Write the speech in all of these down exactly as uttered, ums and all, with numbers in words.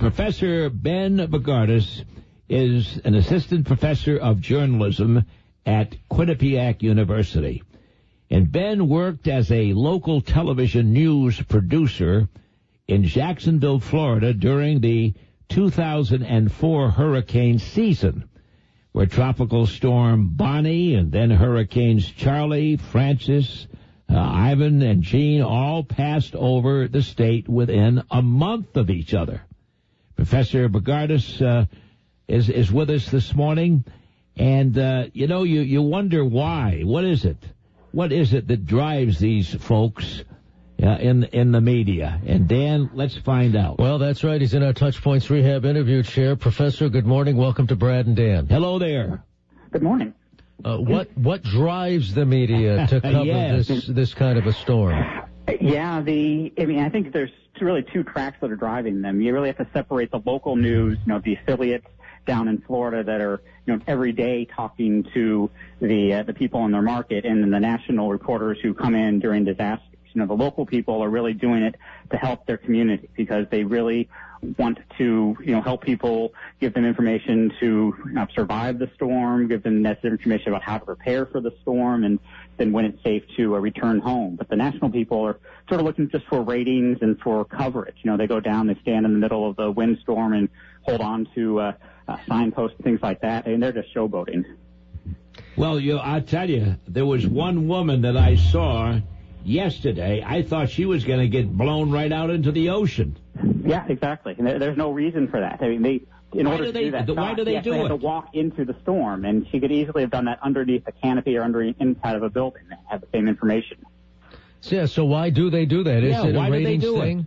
Professor Ben Bogardus is an assistant professor of journalism at Quinnipiac University. And Ben worked as a local television news producer in Jacksonville, Florida during the two thousand four hurricane season, where Tropical Storm Bonnie and then Hurricanes Charlie, Francis, uh, Ivan, and Jean all passed over the state within a month of each other. Professor Bogardus uh, is, is with us this morning, and, uh, you know, you, you wonder why. What is it? What is it that drives these folks uh, in in the media? And, Dan, let's find out. Well, that's right. He's in our Touch Points Rehab interview chair. Professor, good morning. Welcome to Brad and Dan. Hello there. Good morning. Uh, what what drives the media to cover Yes. this this kind of a storm? Yeah, the I mean, I think there's really two tracks that are driving them. You really have to separate the local news, you know, the affiliates down in Florida that are, you know, every day talking to the uh, the people in their market, and then the national reporters who come in during disasters. You know, the local people are really doing it to help their community because they really want to, you know, help people, give them information to you know, survive the storm, give them necessary information about how to prepare for the storm, and then when it's safe to uh, return home. But the national people are sort of looking just for ratings and for coverage. You know, they go down, they stand in the middle of the windstorm and hold on to uh, uh, signposts and things like that, and they're just showboating. Well, you, I'll tell you, there was one woman that I saw yesterday. I thought she was going to get blown right out into the ocean. Yeah, exactly. And there, there's no reason for that. I mean, they in Why order do to they- do that, why shot, do they yes, do they it? had to walk into the storm, and she could easily have done that underneath a canopy or under inside of a building and have the same information. So, yeah, so why do they do that? Is Yeah, it why a do they ratings do it? thing?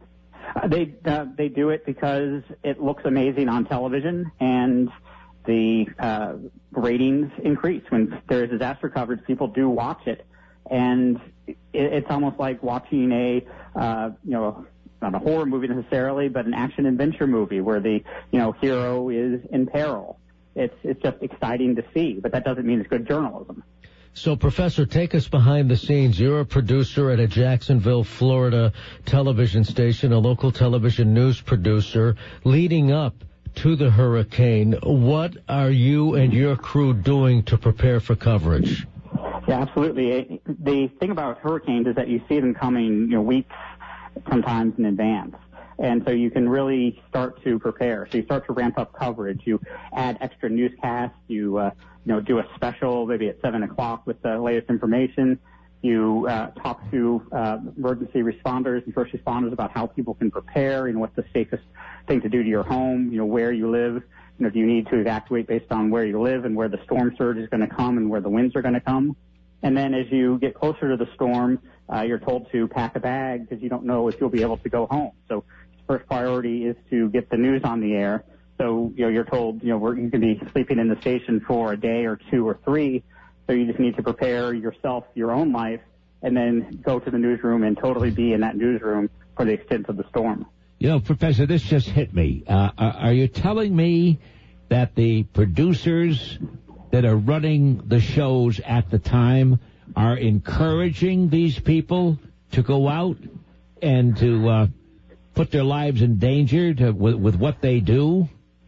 Uh, they uh, they do it because it looks amazing on television, and the uh, ratings increase when there is disaster coverage. People do watch it, and it, it's almost like watching a uh, you know not a horror movie necessarily, but an action adventure movie where the you know hero is in peril. It's it's just exciting to see, but that doesn't mean it's good journalism. So, Professor, take us behind the scenes. You're a producer at a Jacksonville, Florida television station, a local television news producer. Leading up to the hurricane, what are you and your crew doing to prepare for coverage? Yeah, absolutely. The thing about hurricanes is that you see them coming, you know, weeks, sometimes in advance. And so you can really start to prepare. So you start to ramp up coverage. You add extra newscasts. You, uh, you know, do a special maybe at seven o'clock with the latest information. You uh, talk to uh, emergency responders and first responders about how people can prepare. You know, what's the safest thing to do to your home? You know, where you live. You know, do you need to evacuate based on where you live and where the storm surge is going to come and where the winds are going to come? And then as you get closer to the storm, uh, you're told to pack a bag because you don't know if you'll be able to go home. So first priority is to get the news on the air. So, you know, you're told, you know, we're, you can be sleeping in the station for a day or two or three. So you just need to prepare yourself, your own life, and then go to the newsroom and totally be in that newsroom for the extent of the storm. You know, Professor, this just hit me. Uh, are, are you telling me that the producers that are running the shows at the time are encouraging these people to go out and to uh, put their lives in danger to, with, with what they do?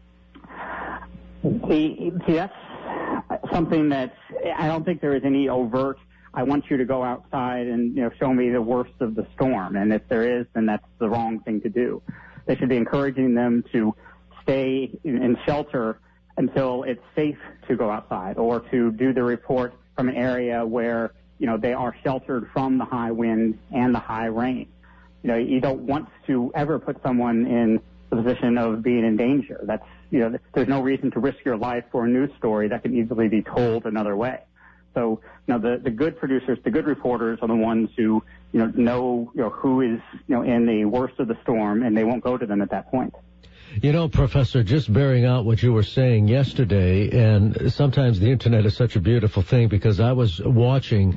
See, see, that's something that I don't think there is any overt, I want you to go outside and, you know, show me the worst of the storm. And if there is, then that's the wrong thing to do. They should be encouraging them to stay in, in shelter until it's safe to go outside, or to do the report from an area where, you know, they are sheltered from the high wind and the high rain. You know, you don't want to ever put someone in the position of being in danger. That's, you know, there's no reason to risk your life for a news story that can easily be told another way. So, you know, the, the good producers, the good reporters are the ones who, you know, know, you know, who is, you know, in the worst of the storm, and they won't go to them at that point. You know, Professor, just bearing out what you were saying yesterday, and sometimes the Internet is such a beautiful thing because I was watching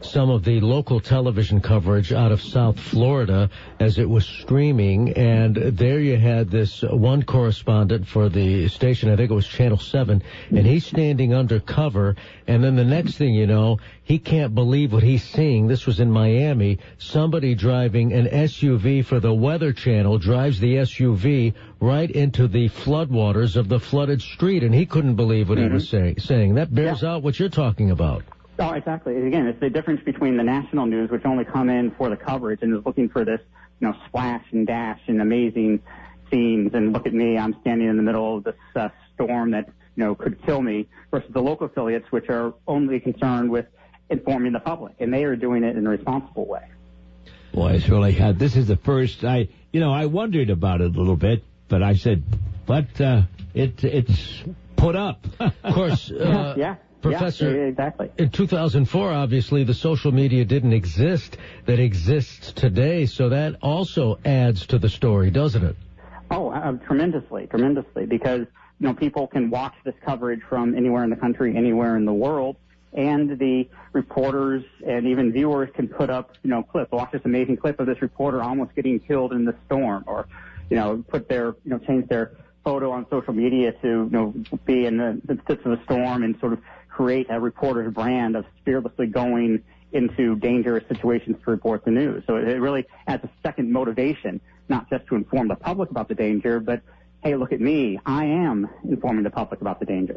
some of the local television coverage out of South Florida as it was streaming, and there you had this one correspondent for the station, I think it was Channel seven, and he's standing undercover, and then the next thing you know, he can't believe what he's seeing. This was in Miami. Somebody driving an S U V for the Weather Channel drives the S U V right into the floodwaters of the flooded street, and he couldn't believe what mm-hmm. he was say, saying. That bears yeah. out what you're talking about. Oh, exactly. Again, it's the difference between the national news, which only come in for the coverage and is looking for this, you know, splash and dash and amazing scenes. And look at me, I'm standing in the middle of this uh, storm that, you know, could kill me, versus the local affiliates, which are only concerned with informing the public, and they are doing it in a responsible way. Boy, it's really uh, this is the first. I, you know, I wondered about it a little bit, but I said, but uh, it it's put up. Of course, uh, yeah. Professor, yeah, exactly. In two thousand four, obviously, the social media didn't exist that exists today, so that also adds to the story, doesn't it? Oh, uh, tremendously, tremendously, because, you know, people can watch this coverage from anywhere in the country, anywhere in the world, and the reporters and even viewers can put up, you know, clips. Watch this amazing clip of this reporter almost getting killed in the storm, or, you know, put their, you know, change their photo on social media to, you know, be in the, the midst of a storm and sort of create a reporter's brand of fearlessly going into dangerous situations to report the news. So it really adds a second motivation, not just to inform the public about the danger, but, hey, look at me. I am informing the public about the danger.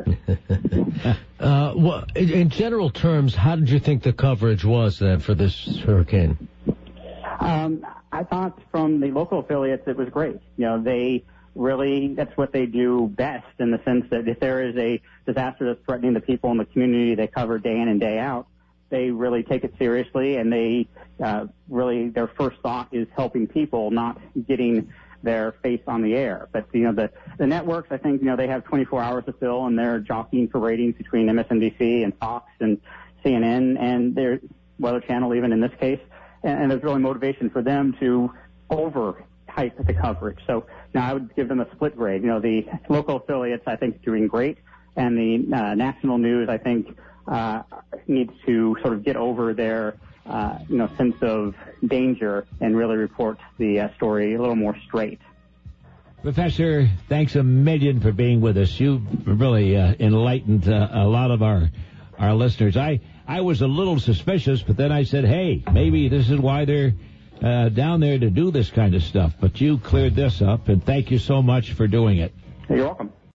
uh, well, in general terms, how did you think the coverage was then for this hurricane? Um, I thought from the local affiliates it was great. You know, they really, that's what they do best, in the sense that if there is a disaster that's threatening the people in the community they cover day in and day out, they really take it seriously, and they uh, really, their first thought is helping people, not getting their face on the air. But, you know, the, the networks, I think, you know, they have twenty-four hours to fill, and they're jockeying for ratings between M S N B C and Fox and C N N and their Weather Channel, even in this case. And, and there's really motivation for them to overhype the coverage. So now I would give them a split grade. You know, the local affiliates, I think, doing great, and the uh, national news, I think, uh, needs to sort of get over their Uh, you know, sense of danger and really report the uh, story a little more straight. Professor, thanks a million for being with us. You really uh, enlightened uh, a lot of our our listeners. I, I was a little suspicious, but then I said, hey, maybe this is why they're uh, down there to do this kind of stuff. But you cleared this up, and thank you so much for doing it. You're welcome.